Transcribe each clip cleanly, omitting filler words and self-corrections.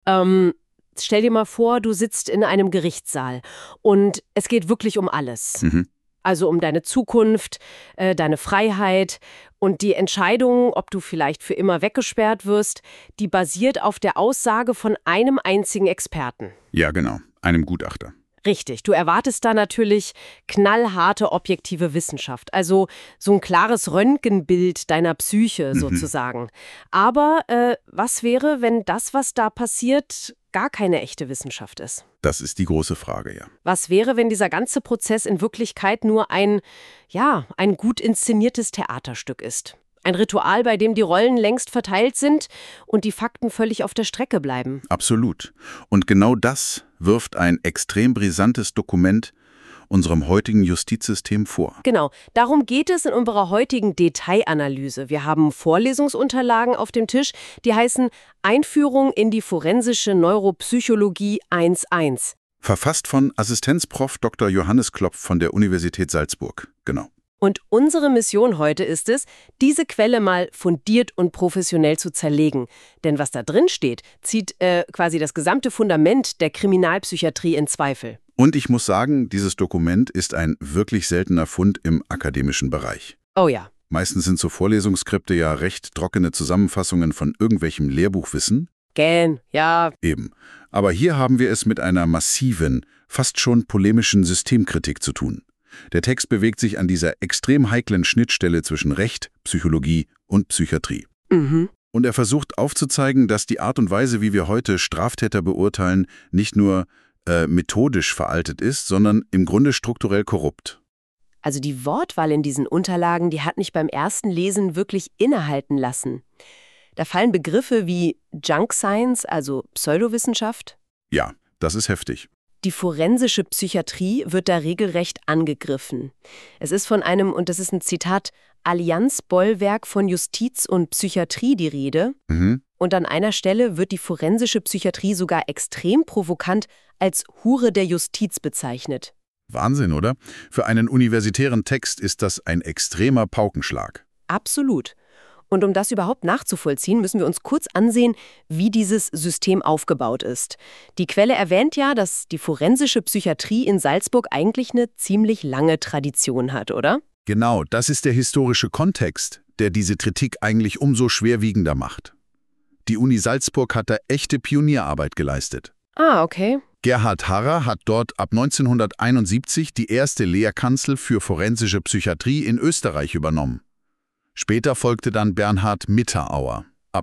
Stell dir mal vor, du sitzt in einem Gerichtssaal und es geht wirklich um alles. Also um deine Zukunft, deine Freiheit und die Entscheidung, ob du vielleicht für immer weggesperrt wirst, die basiert auf der Aussage von einem einzigen Experten. Ja, genau, einem Gutachter. Richtig, du erwartest da natürlich knallharte objektive Wissenschaft, also so ein klares Röntgenbild deiner Psyche sozusagen. Aber was wäre, wenn das, was da passiert, gar keine echte Wissenschaft ist? Das ist die große Frage, ja. Was wäre, wenn dieser ganze Prozess in Wirklichkeit nur ein gut inszeniertes Theaterstück ist? Ein Ritual, bei dem die Rollen längst verteilt sind und die Fakten völlig auf der Strecke bleiben. Absolut. Und genau das wirft ein extrem brisantes Dokument unserem heutigen Justizsystem vor. Genau, darum geht es in unserer heutigen Detailanalyse. Wir haben Vorlesungsunterlagen auf dem Tisch, die heißen Einführung in die forensische Neuropsychologie 1.1. Verfasst von Assistenzprof. Dr. Johannes Klopf von der Universität Salzburg. Genau. Und unsere Mission heute ist es, diese Quelle mal fundiert und professionell zu zerlegen. Denn was da drin steht, zieht quasi das gesamte Fundament der Kriminalpsychiatrie in Zweifel. Und ich muss sagen, dieses Dokument ist ein wirklich seltener Fund im akademischen Bereich. Oh ja. Meistens sind so Vorlesungsskripte ja recht trockene Zusammenfassungen von irgendwelchem Lehrbuchwissen. Ja. Eben. Aber hier haben wir es mit einer massiven, fast schon polemischen Systemkritik zu tun. Der Text bewegt sich an dieser extrem heiklen Schnittstelle zwischen Recht, Psychologie und Psychiatrie. Und er versucht aufzuzeigen, dass die Art und Weise, wie wir heute Straftäter beurteilen, nicht nur methodisch veraltet ist, sondern im Grunde strukturell korrupt. Also die Wortwahl in diesen Unterlagen, die hat mich beim ersten Lesen wirklich innehalten lassen. Da fallen Begriffe wie Junk Science, also Pseudowissenschaft. Ja, das ist heftig. Die forensische Psychiatrie wird da regelrecht angegriffen. Es ist von einem, und das ist ein Zitat, Allianzbollwerk von Justiz und Psychiatrie die Rede. Und an einer Stelle wird die forensische Psychiatrie sogar extrem provokant als Hure der Justiz bezeichnet. Wahnsinn, oder? Für einen universitären Text ist das ein extremer Paukenschlag. Absolut. Und um das überhaupt nachzuvollziehen, müssen wir uns kurz ansehen, wie dieses System aufgebaut ist. Die Quelle erwähnt ja, dass die forensische Psychiatrie in Salzburg eigentlich eine ziemlich lange Tradition hat, oder? Genau, das ist der historische Kontext, der diese Kritik eigentlich umso schwerwiegender macht. Die Uni Salzburg hat da echte Pionierarbeit geleistet. Ah, okay. Gerhard Harrer hat dort ab 1971 die erste Lehrkanzel für forensische Psychiatrie in Österreich übernommen. Später folgte dann Bernhard Mitterauer ab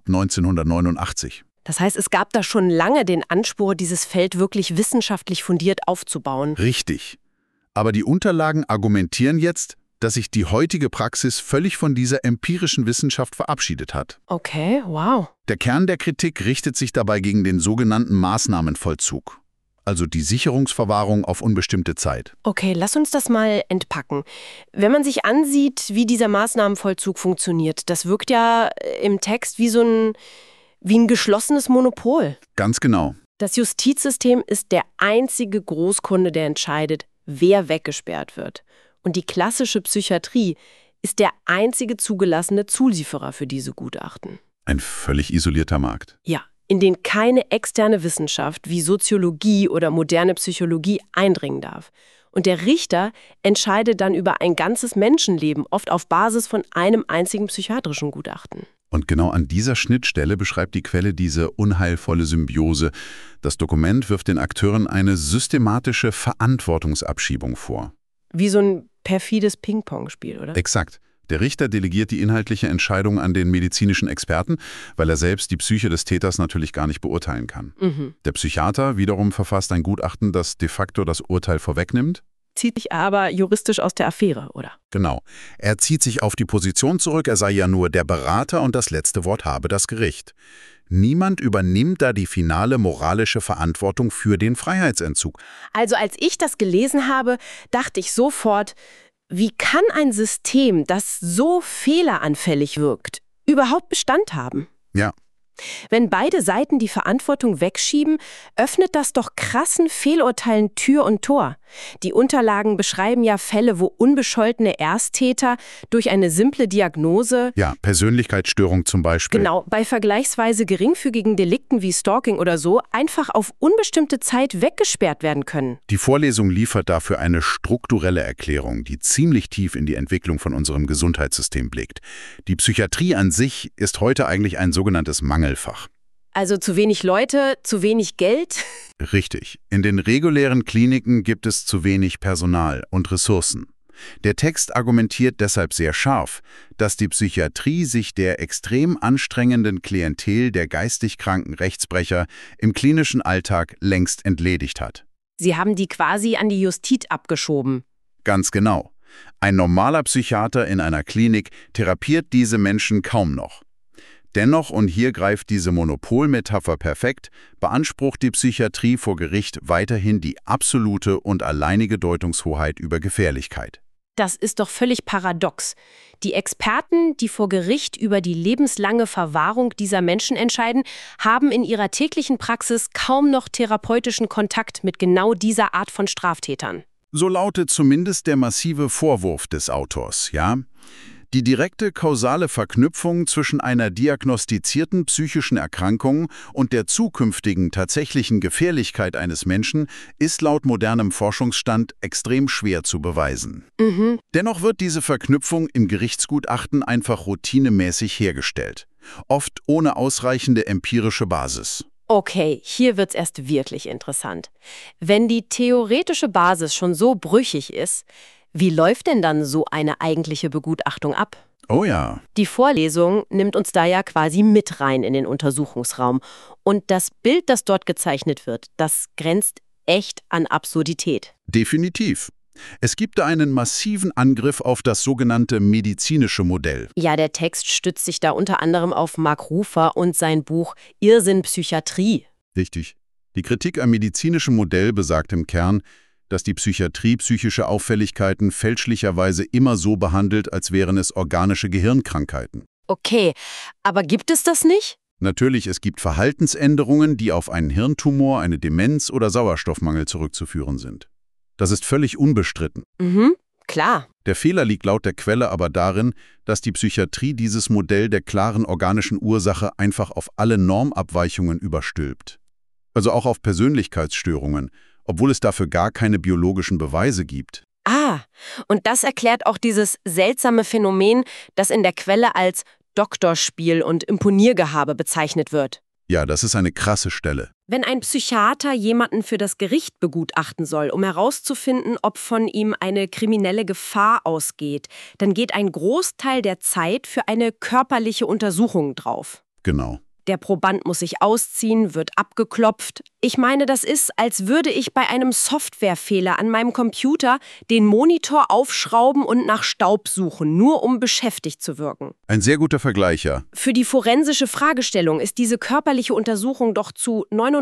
1989. Das heißt, es gab da schon lange den Anspruch, dieses Feld wirklich wissenschaftlich fundiert aufzubauen. Richtig. Aber die Unterlagen argumentieren jetzt, dass sich die heutige Praxis völlig von dieser empirischen Wissenschaft verabschiedet hat. Okay, wow. Der Kern der Kritik richtet sich dabei gegen den sogenannten Maßnahmenvollzug, also die Sicherungsverwahrung auf unbestimmte Zeit. Okay, lass uns das mal entpacken. Wenn man sich ansieht, wie dieser Maßnahmenvollzug funktioniert, das wirkt ja im Text wie ein geschlossenes Monopol. Ganz genau. Das Justizsystem ist der einzige Großkunde, der entscheidet, wer weggesperrt wird. Und die klassische Psychiatrie ist der einzige zugelassene Zulieferer für diese Gutachten. Ein völlig isolierter Markt. Ja, in den keine externe Wissenschaft wie Soziologie oder moderne Psychologie eindringen darf. Und der Richter entscheidet dann über ein ganzes Menschenleben, oft auf Basis von einem einzigen psychiatrischen Gutachten. Und genau an dieser Schnittstelle beschreibt die Quelle diese unheilvolle Symbiose. Das Dokument wirft den Akteuren eine systematische Verantwortungsabschiebung vor. Wie so ein perfides Ping-Pong-Spiel, oder? Exakt. Der Richter delegiert die inhaltliche Entscheidung an den medizinischen Experten, weil er selbst die Psyche des Täters natürlich gar nicht beurteilen kann. Der Psychiater wiederum verfasst ein Gutachten, das de facto das Urteil vorwegnimmt. Zieht sich aber juristisch aus der Affäre, oder? Genau. Er zieht sich auf die Position zurück, er sei ja nur der Berater und das letzte Wort habe das Gericht. Niemand übernimmt da die finale moralische Verantwortung für den Freiheitsentzug. Also als ich das gelesen habe, dachte ich sofort, wie kann ein System, das so fehleranfällig wirkt, überhaupt Bestand haben? Ja, Wenn beide Seiten die Verantwortung wegschieben, öffnet das doch krassen Fehlurteilen Tür und Tor. Die Unterlagen beschreiben ja Fälle, wo unbescholtene Ersttäter durch eine simple Diagnose, Ja, Persönlichkeitsstörung zum Beispiel. genau, bei vergleichsweise geringfügigen Delikten wie Stalking oder so, einfach auf unbestimmte Zeit weggesperrt werden können. Die Vorlesung liefert dafür eine strukturelle Erklärung, die ziemlich tief in die Entwicklung von unserem Gesundheitssystem blickt. Die Psychiatrie an sich ist heute eigentlich ein sogenanntes Mangelfach. Also zu wenig Leute, zu wenig Geld. Richtig. In den regulären Kliniken gibt es zu wenig Personal und Ressourcen. Der Text argumentiert deshalb sehr scharf, dass die Psychiatrie sich der extrem anstrengenden Klientel der geistig kranken Rechtsbrecher im klinischen Alltag längst entledigt hat. Sie haben die quasi an die Justiz abgeschoben. Ganz genau. Ein normaler Psychiater in einer Klinik therapiert diese Menschen kaum noch. Dennoch, und hier greift diese Monopolmetapher perfekt, beansprucht die Psychiatrie vor Gericht weiterhin die absolute und alleinige Deutungshoheit über Gefährlichkeit. Das ist doch völlig paradox. Die Experten, die vor Gericht über die lebenslange Verwahrung dieser Menschen entscheiden, haben in ihrer täglichen Praxis kaum noch therapeutischen Kontakt mit genau dieser Art von Straftätern. So lautet zumindest der massive Vorwurf des Autors, ja? Die direkte kausale Verknüpfung zwischen einer diagnostizierten psychischen Erkrankung und der zukünftigen tatsächlichen Gefährlichkeit eines Menschen ist laut modernem Forschungsstand extrem schwer zu beweisen. Dennoch wird diese Verknüpfung im Gerichtsgutachten einfach routinemäßig hergestellt, oft ohne ausreichende empirische Basis. Okay, hier wird's erst wirklich interessant. Wenn die theoretische Basis schon so brüchig ist, wie läuft denn dann so eine eigentliche Begutachtung ab? Oh ja. Die Vorlesung nimmt uns da ja quasi mit rein in den Untersuchungsraum. Und das Bild, das dort gezeichnet wird, das grenzt echt an Absurdität. Definitiv. Es gibt da einen massiven Angriff auf das sogenannte medizinische Modell. Ja, der Text stützt sich da unter anderem auf Mark Rufer und sein Buch Irrsinn Psychiatrie. Richtig. Die Kritik am medizinischen Modell besagt im Kern, dass die Psychiatrie psychische Auffälligkeiten fälschlicherweise immer so behandelt, als wären es organische Gehirnkrankheiten. Okay, aber gibt es das nicht? Natürlich, es gibt Verhaltensänderungen, die auf einen Hirntumor, eine Demenz oder Sauerstoffmangel zurückzuführen sind. Das ist völlig unbestritten. Klar. Der Fehler liegt laut der Quelle aber darin, dass die Psychiatrie dieses Modell der klaren organischen Ursache einfach auf alle Normabweichungen überstülpt. Also auch auf Persönlichkeitsstörungen, obwohl es dafür gar keine biologischen Beweise gibt. Ah, und das erklärt auch dieses seltsame Phänomen, das in der Quelle als Doktorspiel und Imponiergehabe bezeichnet wird. Ja, das ist eine krasse Stelle. Wenn ein Psychiater jemanden für das Gericht begutachten soll, um herauszufinden, ob von ihm eine kriminelle Gefahr ausgeht, dann geht ein Großteil der Zeit für eine körperliche Untersuchung drauf. Genau. Der Proband muss sich ausziehen, wird abgeklopft. Ich meine, das ist, als würde ich bei einem Softwarefehler an meinem Computer den Monitor aufschrauben und nach Staub suchen, nur um beschäftigt zu wirken. Ein sehr guter Vergleich, ja. Für die forensische Fragestellung ist diese körperliche Untersuchung doch zu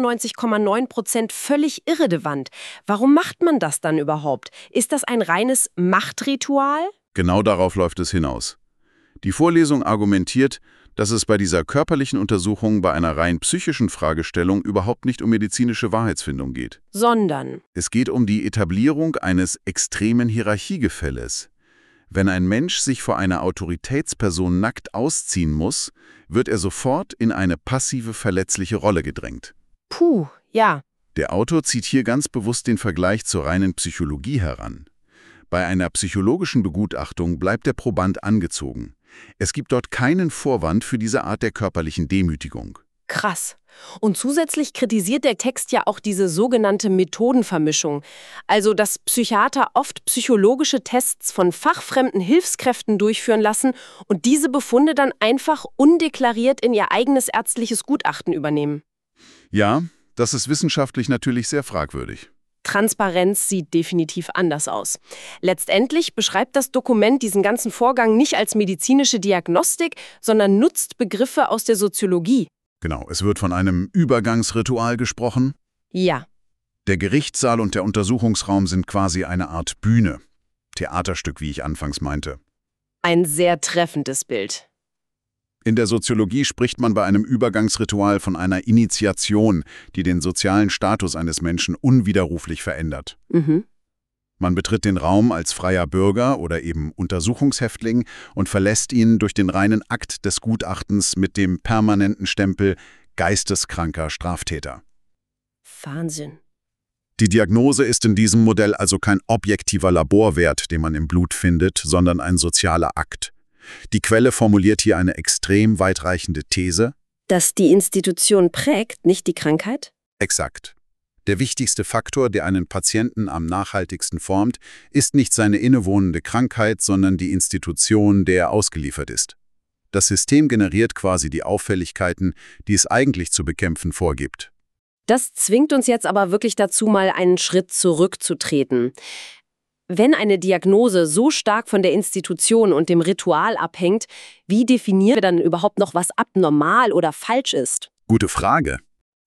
99,9% völlig irrelevant. Warum macht man das dann überhaupt? Ist das ein reines Machtritual? Genau darauf läuft es hinaus. Die Vorlesung argumentiert, dass es bei dieser körperlichen Untersuchung bei einer rein psychischen Fragestellung überhaupt nicht um medizinische Wahrheitsfindung geht. Sondern Es geht um die Etablierung eines extremen Hierarchiegefälles. Wenn ein Mensch sich vor einer Autoritätsperson nackt ausziehen muss, wird er sofort in eine passive, verletzliche Rolle gedrängt. puh, ja. Der Autor zieht hier ganz bewusst den Vergleich zur reinen Psychologie heran. Bei einer psychologischen Begutachtung bleibt der Proband angezogen. Es gibt dort keinen Vorwand für diese Art der körperlichen Demütigung. Krass. Und zusätzlich kritisiert der Text ja auch diese sogenannte Methodenvermischung. Also, dass Psychiater oft psychologische Tests von fachfremden Hilfskräften durchführen lassen und diese Befunde dann einfach undeklariert in ihr eigenes ärztliches Gutachten übernehmen. Ja, das ist wissenschaftlich natürlich sehr fragwürdig. Transparenz sieht definitiv anders aus. Letztendlich beschreibt das Dokument diesen ganzen Vorgang nicht als medizinische Diagnostik, sondern nutzt Begriffe aus der Soziologie. Genau, es wird von einem Übergangsritual gesprochen. Ja. Der Gerichtssaal und der Untersuchungsraum sind quasi eine Art Bühne. Theaterstück, wie ich anfangs meinte. Ein sehr treffendes Bild. In der Soziologie spricht man bei einem Übergangsritual von einer Initiation, die den sozialen Status eines Menschen unwiderruflich verändert. Man betritt den Raum als freier Bürger oder eben Untersuchungshäftling und verlässt ihn durch den reinen Akt des Gutachtens mit dem permanenten Stempel geisteskranker Straftäter. Wahnsinn. Die Diagnose ist in diesem Modell also kein objektiver Laborwert, den man im Blut findet, sondern ein sozialer Akt. Die Quelle formuliert hier eine extrem weitreichende These. Dass die Institution prägt, nicht die Krankheit? Exakt. Der wichtigste Faktor, der einen Patienten am nachhaltigsten formt, ist nicht seine innewohnende Krankheit, sondern die Institution, der er ausgeliefert ist. Das System generiert quasi die Auffälligkeiten, die es eigentlich zu bekämpfen vorgibt. Das zwingt uns jetzt aber wirklich dazu, mal einen Schritt zurückzutreten. Wenn eine Diagnose so stark von der Institution und dem Ritual abhängt, wie definieren wir dann überhaupt noch, was abnormal oder falsch ist? Gute Frage.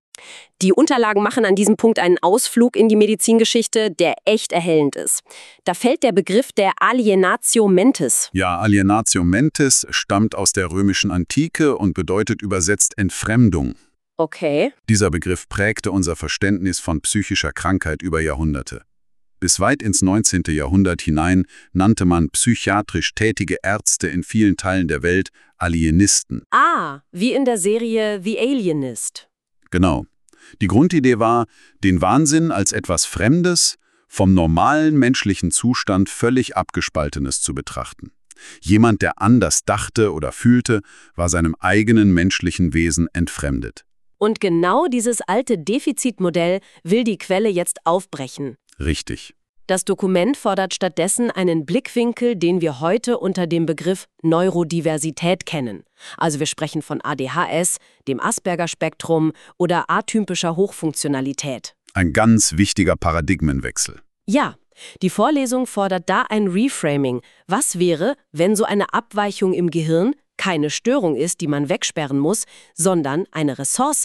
Die Unterlagen machen an diesem Punkt einen Ausflug in die Medizingeschichte, der echt erhellend ist. Da fällt der Begriff der Alienatio Mentis. Ja, Alienatio Mentis stammt aus der römischen Antike und bedeutet übersetzt Entfremdung. Okay. Dieser Begriff prägte unser Verständnis von psychischer Krankheit über Jahrhunderte. Bis weit ins 19. Jahrhundert hinein nannte man psychiatrisch tätige Ärzte in vielen Teilen der Welt Alienisten. Ah, wie in der Serie The Alienist. Genau. Die Grundidee war, den Wahnsinn als etwas Fremdes, vom normalen menschlichen Zustand völlig Abgespaltenes zu betrachten. Jemand, der anders dachte oder fühlte, war seinem eigenen menschlichen Wesen entfremdet. Und genau dieses alte Defizitmodell will die Quelle jetzt aufbrechen. Richtig. Das Dokument fordert stattdessen einen Blickwinkel, den wir heute unter dem Begriff Neurodiversität kennen. Also wir sprechen von ADHS, dem Asperger-Spektrum oder atypischer Hochfunktionalität. Ein ganz wichtiger Paradigmenwechsel. Ja, die Vorlesung fordert da ein Reframing. Was wäre, wenn so eine Abweichung im Gehirn keine Störung ist, die man wegsperren muss, sondern eine Ressource?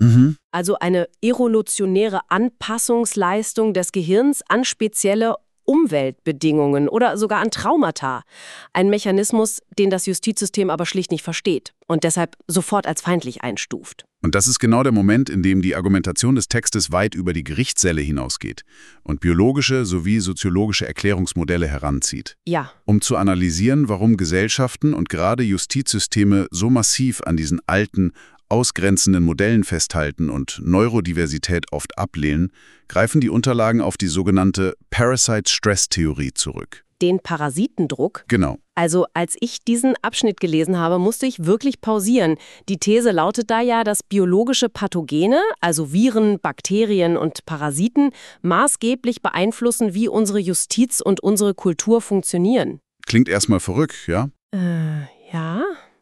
Also eine evolutionäre Anpassungsleistung des Gehirns an spezielle Umweltbedingungen oder sogar an Traumata. Ein Mechanismus, den das Justizsystem aber schlicht nicht versteht und deshalb sofort als feindlich einstuft. Und das ist genau der Moment, in dem die Argumentation des Textes weit über die Gerichtssäle hinausgeht und biologische sowie soziologische Erklärungsmodelle heranzieht. Ja. Um zu analysieren, warum Gesellschaften und gerade Justizsysteme so massiv an diesen alten, ausgrenzenden Modellen festhalten und Neurodiversität oft ablehnen, greifen die Unterlagen auf die sogenannte Parasite-Stress-Theorie zurück. Den Parasitendruck? Genau. Also als ich diesen Abschnitt gelesen habe, musste ich wirklich pausieren. Die These lautet da ja, dass biologische Pathogene, also Viren, Bakterien und Parasiten, maßgeblich beeinflussen, wie unsere Justiz und unsere Kultur funktionieren. Klingt erstmal verrückt, ja? Ja.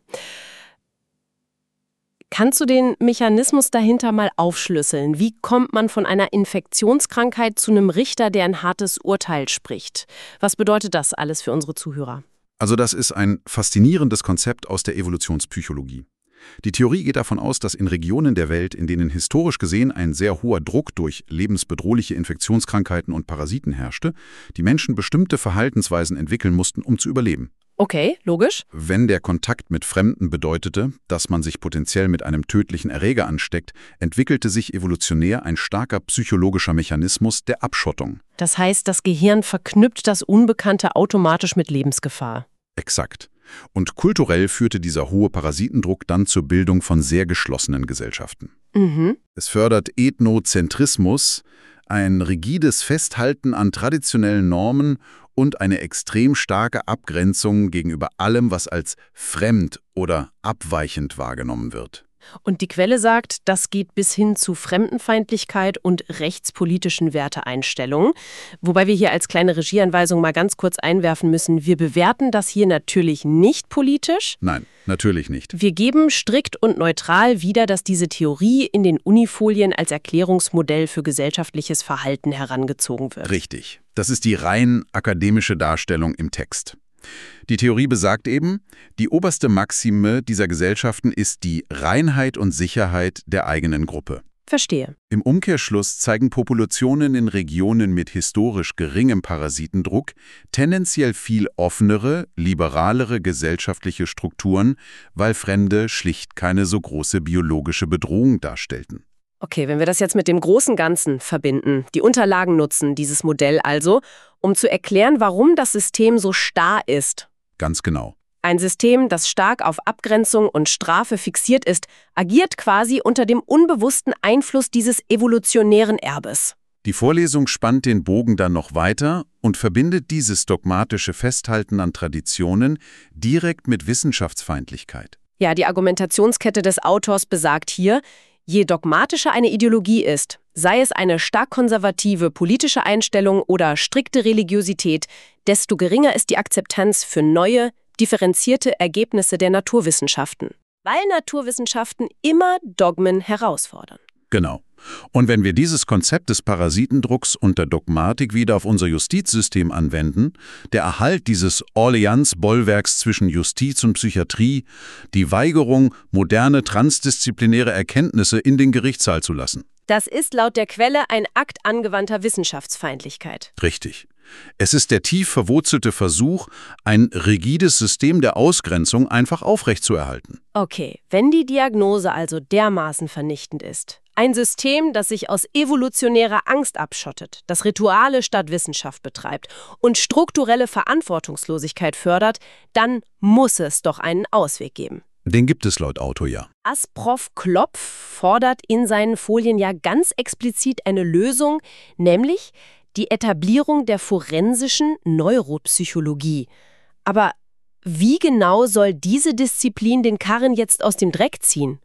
Kannst du den Mechanismus dahinter mal aufschlüsseln? Wie kommt man von einer Infektionskrankheit zu einem Richter, der ein hartes Urteil spricht? Was bedeutet das alles für unsere Zuhörer? Also das ist ein faszinierendes Konzept aus der Evolutionspsychologie. Die Theorie geht davon aus, dass in Regionen der Welt, in denen historisch gesehen ein sehr hoher Druck durch lebensbedrohliche Infektionskrankheiten und Parasiten herrschte, die Menschen bestimmte Verhaltensweisen entwickeln mussten, um zu überleben. Okay, logisch. Wenn der Kontakt mit Fremden bedeutete, dass man sich potenziell mit einem tödlichen Erreger ansteckt, entwickelte sich evolutionär ein starker psychologischer Mechanismus der Abschottung. Das heißt, das Gehirn verknüpft das Unbekannte automatisch mit Lebensgefahr. Exakt. Und kulturell führte dieser hohe Parasitendruck dann zur Bildung von sehr geschlossenen Gesellschaften. Es fördert Ethnozentrismus, ein rigides Festhalten an traditionellen Normen und eine extrem starke Abgrenzung gegenüber allem, was als fremd oder abweichend wahrgenommen wird. Und die Quelle sagt, das geht bis hin zu Fremdenfeindlichkeit und rechtspolitischen Werteeinstellungen. Wobei wir hier als kleine Regieanweisung mal ganz kurz einwerfen müssen, wir bewerten das hier natürlich nicht politisch. Nein, natürlich nicht. Wir geben strikt und neutral wieder, dass diese Theorie in den Unifolien als Erklärungsmodell für gesellschaftliches Verhalten herangezogen wird. Richtig. Das ist die rein akademische Darstellung im Text. Die Theorie besagt eben, die oberste Maxime dieser Gesellschaften ist die Reinheit und Sicherheit der eigenen Gruppe. Verstehe. Im Umkehrschluss zeigen Populationen in Regionen mit historisch geringem Parasitendruck tendenziell viel offenere, liberalere gesellschaftliche Strukturen, weil Fremde schlicht keine so große biologische Bedrohung darstellten. Okay, wenn wir das jetzt mit dem großen Ganzen verbinden, die Unterlagen nutzen, dieses Modell also, um zu erklären, warum das System so starr ist. Ganz genau. Ein System, das stark auf Abgrenzung und Strafe fixiert ist, agiert quasi unter dem unbewussten Einfluss dieses evolutionären Erbes. Die Vorlesung spannt den Bogen dann noch weiter und verbindet dieses dogmatische Festhalten an Traditionen direkt mit Wissenschaftsfeindlichkeit. Ja, die Argumentationskette des Autors besagt hier, je dogmatischer eine Ideologie ist, sei es eine stark konservative politische Einstellung oder strikte Religiosität, desto geringer ist die Akzeptanz für neue, differenzierte Ergebnisse der Naturwissenschaften, weil Naturwissenschaften immer Dogmen herausfordern. Genau. Und wenn wir dieses Konzept des Parasitendrucks und der Dogmatik wieder auf unser Justizsystem anwenden, der Erhalt dieses Orleans-Bollwerks zwischen Justiz und Psychiatrie, die Weigerung, moderne transdisziplinäre Erkenntnisse in den Gerichtssaal zu lassen. Das ist laut der Quelle ein Akt angewandter Wissenschaftsfeindlichkeit. Richtig. Es ist der tief verwurzelte Versuch, ein rigides System der Ausgrenzung einfach aufrechtzuerhalten. Okay, wenn die Diagnose also dermaßen vernichtend ist, ein System, das sich aus evolutionärer Angst abschottet, das Rituale statt Wissenschaft betreibt und strukturelle Verantwortungslosigkeit fördert, dann muss es doch einen Ausweg geben. Den gibt es laut Autor ja. Asprof Klopf fordert in seinen Folien ja ganz explizit eine Lösung, nämlich die Etablierung der forensischen Neuropsychologie. Aber wie genau soll diese Disziplin den Karren jetzt aus dem Dreck ziehen?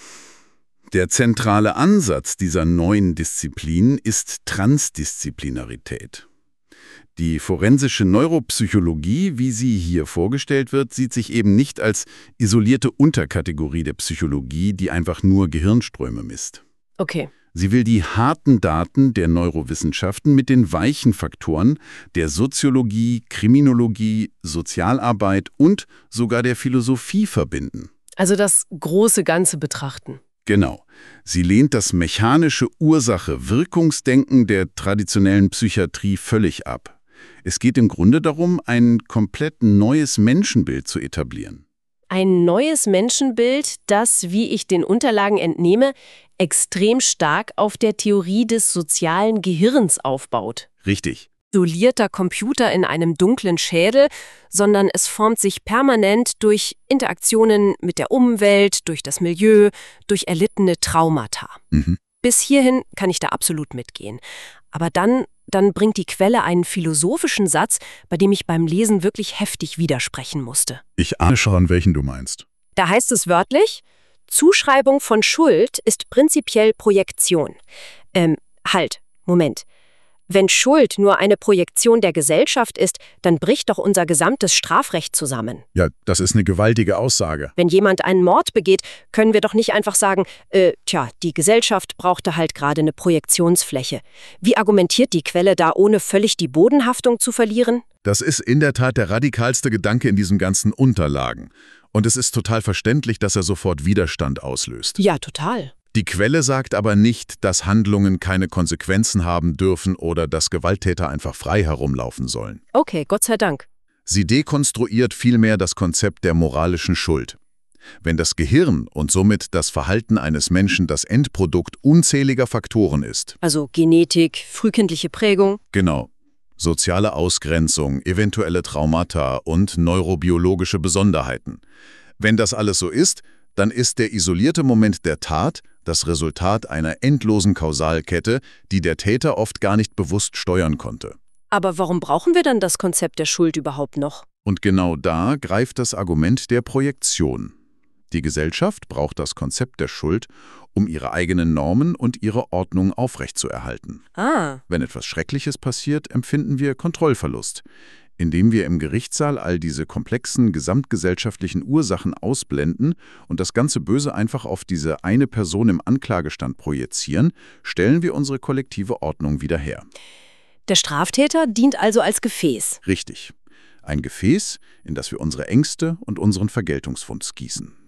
Der zentrale Ansatz dieser neuen Disziplin ist Transdisziplinarität. Die forensische Neuropsychologie, wie sie hier vorgestellt wird, sieht sich eben nicht als isolierte Unterkategorie der Psychologie, die einfach nur Gehirnströme misst. Okay. Sie will die harten Daten der Neurowissenschaften mit den weichen Faktoren der Soziologie, Kriminologie, Sozialarbeit und sogar der Philosophie verbinden. Also das große Ganze betrachten. Genau. Sie lehnt das mechanische Ursache-Wirkungsdenken der traditionellen Psychiatrie völlig ab. Es geht im Grunde darum, ein komplett neues Menschenbild zu etablieren. Ein neues Menschenbild, das, wie ich den Unterlagen entnehme, extrem stark auf der Theorie des sozialen Gehirns aufbaut. Richtig. Isolierter Computer in einem dunklen Schädel, sondern es formt sich permanent durch Interaktionen mit der Umwelt, durch das Milieu, durch erlittene Traumata. Bis hierhin kann ich da absolut mitgehen. Aber dann bringt die Quelle einen philosophischen Satz, bei dem ich beim Lesen wirklich heftig widersprechen musste. Ich ahne schon, welchen du meinst. Da heißt es wörtlich, Zuschreibung von Schuld ist prinzipiell Projektion. Moment. Wenn Schuld nur eine Projektion der Gesellschaft ist, dann bricht doch unser gesamtes Strafrecht zusammen. Ja, das ist eine gewaltige Aussage. Wenn jemand einen Mord begeht, können wir doch nicht einfach sagen, die Gesellschaft brauchte halt gerade eine Projektionsfläche. Wie argumentiert die Quelle da, ohne völlig die Bodenhaftung zu verlieren? Das ist in der Tat der radikalste Gedanke in diesen ganzen Unterlagen. Und es ist total verständlich, dass er sofort Widerstand auslöst. Ja, total. Die Quelle sagt aber nicht, dass Handlungen keine Konsequenzen haben dürfen oder dass Gewalttäter einfach frei herumlaufen sollen. Okay, Gott sei Dank. Sie dekonstruiert vielmehr das Konzept der moralischen Schuld. Wenn das Gehirn und somit das Verhalten eines Menschen das Endprodukt unzähliger Faktoren ist. Also Genetik, frühkindliche Prägung. Genau. Soziale Ausgrenzung, eventuelle Traumata und neurobiologische Besonderheiten. Wenn das alles so ist, dann ist der isolierte Moment der Tat das Resultat einer endlosen Kausalkette, die der Täter oft gar nicht bewusst steuern konnte. Aber warum brauchen wir dann das Konzept der Schuld überhaupt noch? Und genau da greift das Argument der Projektion. Die Gesellschaft braucht das Konzept der Schuld, um ihre eigenen Normen und ihre Ordnung aufrechtzuerhalten. Wenn etwas Schreckliches passiert, empfinden wir Kontrollverlust. Indem wir im Gerichtssaal all diese komplexen gesamtgesellschaftlichen Ursachen ausblenden und das ganze Böse einfach auf diese eine Person im Anklagestand projizieren, stellen wir unsere kollektive Ordnung wieder her. Der Straftäter dient also als Gefäß. Richtig. Ein Gefäß, in das wir unsere Ängste und unseren Vergeltungswunsch gießen.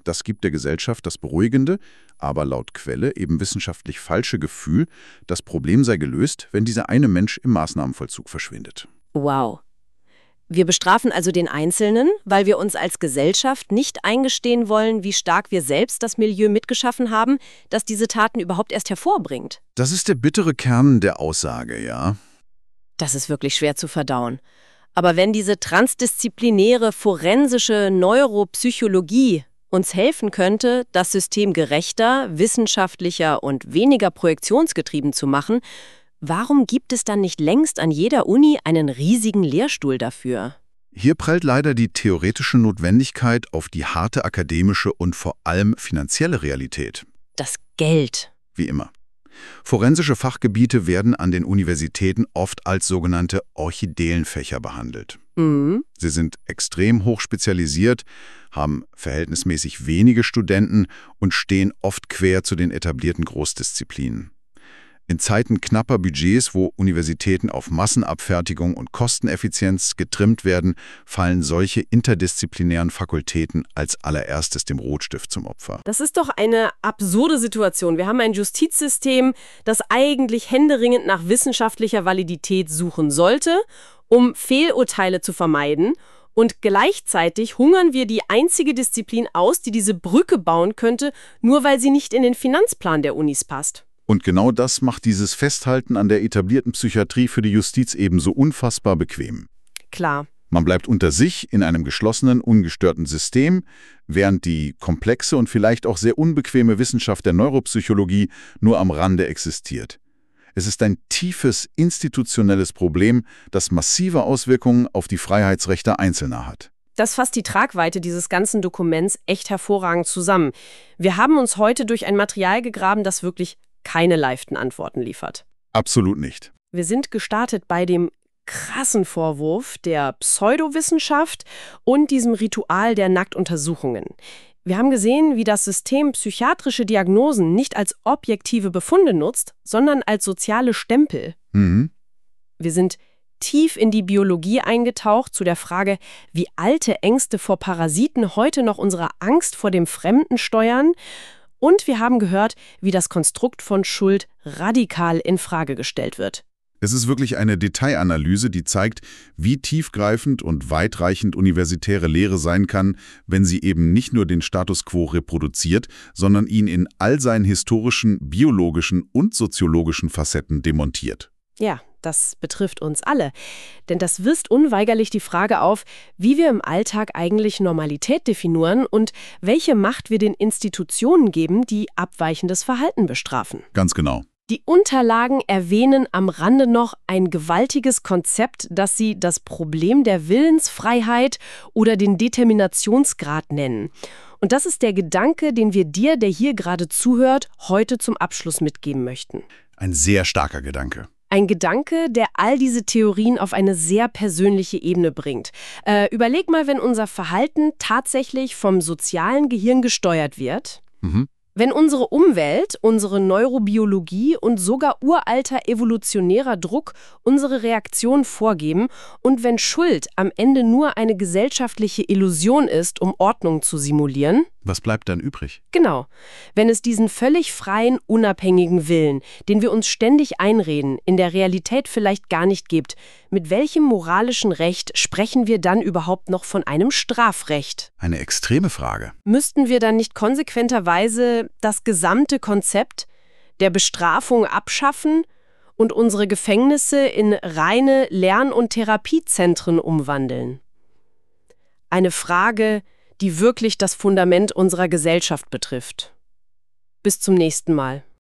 das gibt der Gesellschaft das beruhigende, aber laut Quelle eben wissenschaftlich falsche Gefühl, das Problem sei gelöst, wenn dieser eine Mensch im Maßnahmenvollzug verschwindet. Wow. Wir bestrafen also den Einzelnen, weil wir uns als Gesellschaft nicht eingestehen wollen, wie stark wir selbst das Milieu mitgeschaffen haben, das diese Taten überhaupt erst hervorbringt. Das ist der bittere Kern der Aussage, ja. Das ist wirklich schwer zu verdauen. Aber wenn diese transdisziplinäre forensische Neuropsychologie uns helfen könnte, das System gerechter, wissenschaftlicher und weniger projektionsgetrieben zu machen, warum gibt es dann nicht längst an jeder Uni einen riesigen Lehrstuhl dafür? Hier prallt leider die theoretische Notwendigkeit auf die harte akademische und vor allem finanzielle Realität. Das Geld. Wie immer. Forensische Fachgebiete werden an den Universitäten oft als sogenannte Orchideenfächer behandelt. Mhm. Sie sind extrem hoch spezialisiert, haben verhältnismäßig wenige Studenten und stehen oft quer zu den etablierten Großdisziplinen. In Zeiten knapper Budgets, wo Universitäten auf Massenabfertigung und Kosteneffizienz getrimmt werden, fallen solche interdisziplinären Fakultäten als allererstes dem Rotstift zum Opfer. Das ist doch eine absurde Situation. Wir haben ein Justizsystem, das eigentlich händeringend nach wissenschaftlicher Validität suchen sollte, um Fehlurteile zu vermeiden. Und gleichzeitig hungern wir die einzige Disziplin aus, die diese Brücke bauen könnte, nur weil sie nicht in den Finanzplan der Unis passt. Und genau das macht dieses Festhalten an der etablierten Psychiatrie für die Justiz ebenso unfassbar bequem. Klar. Man bleibt unter sich in einem geschlossenen, ungestörten System, während die komplexe und vielleicht auch sehr unbequeme Wissenschaft der Neuropsychologie nur am Rande existiert. Es ist ein tiefes, institutionelles Problem, das massive Auswirkungen auf die Freiheitsrechte Einzelner hat. Das fasst die Tragweite dieses ganzen Dokuments echt hervorragend zusammen. Wir haben uns heute durch ein Material gegraben, das wirklich keine leichten Antworten liefert. Absolut nicht. Wir sind gestartet bei dem krassen Vorwurf der Pseudowissenschaft und diesem Ritual der Nacktuntersuchungen. Wir haben gesehen, wie das System psychiatrische Diagnosen nicht als objektive Befunde nutzt, sondern als soziale Stempel. Mhm. Wir sind tief in die Biologie eingetaucht zu der Frage, wie alte Ängste vor Parasiten heute noch unsere Angst vor dem Fremden steuern. Und wir haben gehört, wie das Konstrukt von Schuld radikal in Frage gestellt wird. Es ist wirklich eine Detailanalyse, die zeigt, wie tiefgreifend und weitreichend universitäre Lehre sein kann, wenn sie eben nicht nur den Status quo reproduziert, sondern ihn in all seinen historischen, biologischen und soziologischen Facetten demontiert. Ja, das betrifft uns alle. Denn das wirft unweigerlich die Frage auf, wie wir im Alltag eigentlich Normalität definieren und welche Macht wir den Institutionen geben, die abweichendes Verhalten bestrafen. Ganz genau. Die Unterlagen erwähnen am Rande noch ein gewaltiges Konzept, das sie das Problem der Willensfreiheit oder den Determinationsgrad nennen. Und das ist der Gedanke, den wir dir, der hier gerade zuhört, heute zum Abschluss mitgeben möchten. Ein sehr starker Gedanke. Ein Gedanke, der all diese Theorien auf eine sehr persönliche Ebene bringt. Überleg mal, wenn unser Verhalten tatsächlich vom sozialen Gehirn gesteuert wird. Mhm. Wenn unsere Umwelt, unsere Neurobiologie und sogar uralter evolutionärer Druck unsere Reaktion vorgeben und wenn Schuld am Ende nur eine gesellschaftliche Illusion ist, um Ordnung zu simulieren. Was bleibt dann übrig? Genau. Wenn es diesen völlig freien, unabhängigen Willen, den wir uns ständig einreden, in der Realität vielleicht gar nicht gibt, mit welchem moralischen Recht sprechen wir dann überhaupt noch von einem Strafrecht? Eine extreme Frage. Müssten wir dann nicht konsequenterweise das gesamte Konzept der Bestrafung abschaffen und unsere Gefängnisse in reine Lern- und Therapiezentren umwandeln? Eine Frage, die wirklich das Fundament unserer Gesellschaft betrifft. Bis zum nächsten Mal.